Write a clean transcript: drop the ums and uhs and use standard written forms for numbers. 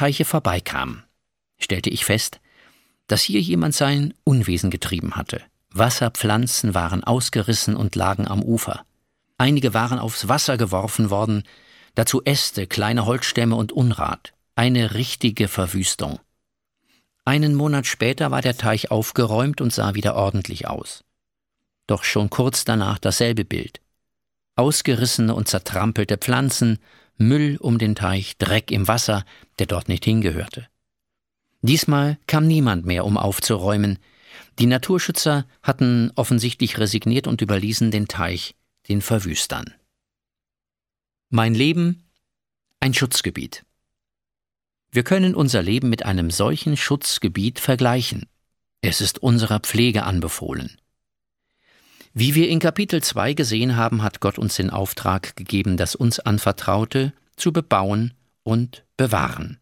Teiche vorbeikam, stellte ich fest, dass hier jemand sein Unwesen getrieben hatte. Wasserpflanzen waren ausgerissen und lagen am Ufer. Einige waren aufs Wasser geworfen worden, dazu Äste, kleine Holzstämme und Unrat. Eine richtige Verwüstung. Einen Monat später war der Teich aufgeräumt und sah wieder ordentlich aus. Doch schon kurz danach dasselbe Bild. Ausgerissene und zertrampelte Pflanzen, Müll um den Teich, Dreck im Wasser, der dort nicht hingehörte. Diesmal kam niemand mehr, um aufzuräumen. Die Naturschützer hatten offensichtlich resigniert und überließen den Teich den Verwüstern. Mein Leben, ein Schutzgebiet. Wir können unser Leben mit einem solchen Schutzgebiet vergleichen. Es ist unserer Pflege anbefohlen. Wie wir in Kapitel 2 gesehen haben, hat Gott uns den Auftrag gegeben, das uns Anvertraute zu bebauen und bewahren.